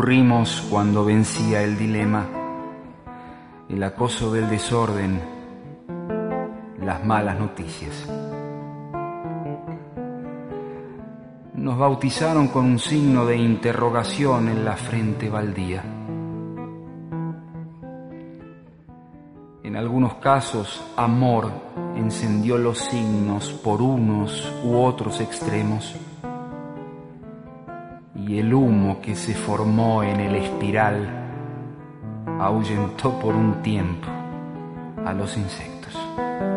concurrimos cuando vencía el dilema, el acoso del desorden, las malas noticias. Nos bautizaron con un signo de interrogación en la frente baldía. En algunos casos, amor encendió los signos por unos u otros extremos, y el humo que se formó en el espiral ahuyentó por un tiempo a los insectos.